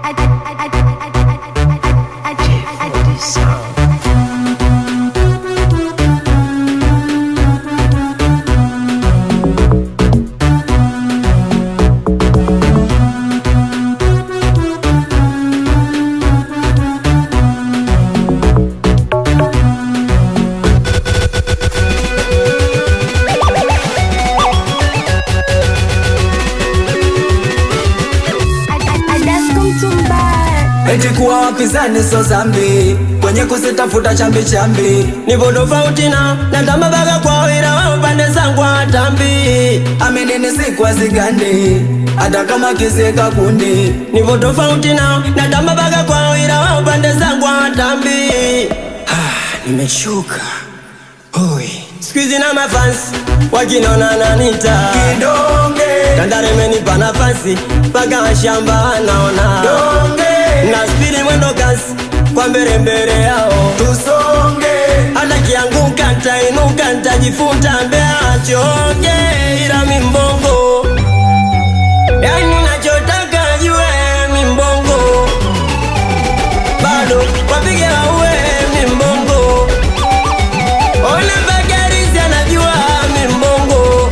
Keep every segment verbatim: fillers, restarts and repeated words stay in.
Eti kuwa wapizani so zambi, kwenye kusitafuta chambi chambi. Nipo tofauti na natamba baga kwa wira wa upande zangu hatambi. Amini sikuwa zigandi, hata kama kisika kundi. Nipo tofauti na natamba baga kwa wira wa upande zangu hatambi. Ah, nimeshuka hoi squeeze na mafans wakinona nanita kidonge. Tandare menipa nafasi paka shamba naona donge. Na spidi mwendo kasi kwa mbele mbele yao tusonge. Hata kianguka nitainuka nitajifunta mbea chonge. Ila mimbongo yani nachotaka jue mimbongo bado wapige waue mimbongo. Ona bagarizi anajua mimbongo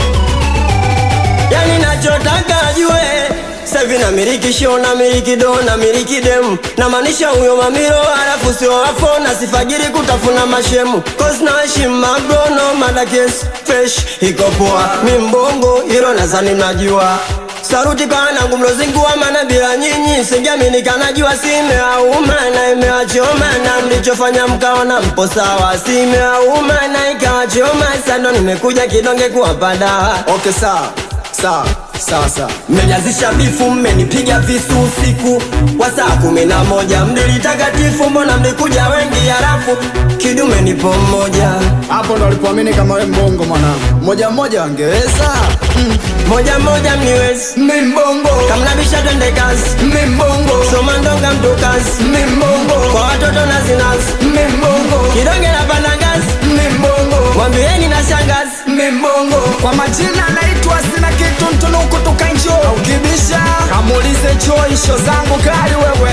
yani nachotaka jue. Savi na miliki show na miliki do na miliki demu. Na manisha huyo mamiro halafu sio wafo. Na sifagiri kutafuna mashemu cause na heshima bro no mada case fresh iko poa mimbongo hilo nazani mnajua. Saruti kwa nangu mlozingua mana bila nyinyi singiamini kanajua. Simeauma na imewachoma na mlichofanya mkaona mpo sawa. Simeauma na ikawachoma sando nimekuja kidonge kuwapada. Okay sawa sawa sawa sawa. Mmejazisha bifu mmenipiga visu usiku wa saa kumi na moja. Mdilitakatifu mbona mlikuja wengi halafu kidume nipo mmoja. Hapo ndo alipoamini kama we mbongo mwanangu. Moja moja wangeweza mm. Moja moja mniwezi mimbongo. Kamnabisha twende kazi mimbongo. Soma ndonga mtu kazi mimbongo. Kwa watoto na zinazi mimbongo. Kidonge na panagazi mimbongo. Wambieni na shangazi mimbongo. Kwa majina naitwa sina kitu mtunuku tukanjo. Ukibisha kamulize choi show zangu kali wewe.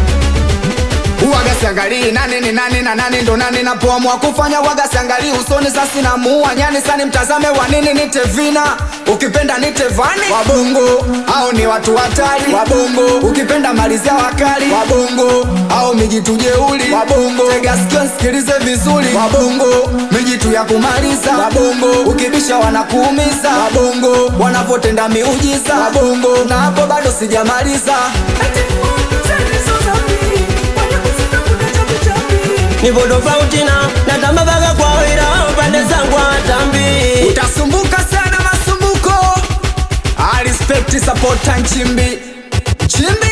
Uwaga siangalii nani ni nani na nani ndo nani. Napoamua kufanya waga siangalii usoni sasi na muua nyani. Sani mtazame wanini nite vina. Ukipenda nite vani wabongo au ni watu hatari wabongo. Ukipenda malizia wakali wabongo au mijitu jeuli wabongo. Tega sikio nsikilize vizuri wabongo. Mijitu ya kumaliza wabongo. Ukibisha wanakuumiza wabongo. Wanavotenda miujiza wabongo. Na hapo bado sijamaliza. Nipo tofauti na natamba baga kwa wira wa upande zangu hatambi. Utasumbuka sana masumbuko. I respect supporta nchimbi Nchimbi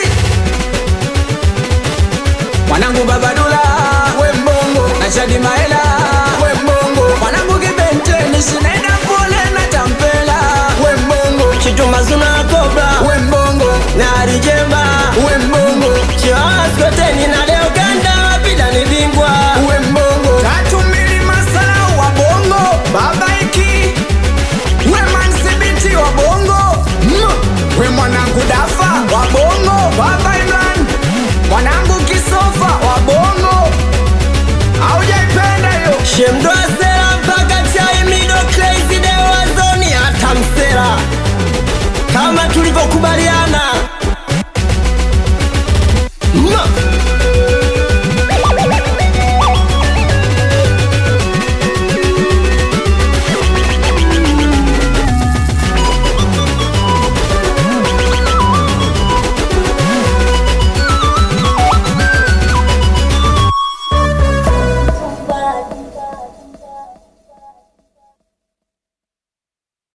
Mwanangu Babadula we mbongo. Na Chadi Maela we mbongo. Mwanangu Kibente nishinenda pole na tampela we mbongo. Chituma zuna kobra we mbongo. Na arijemba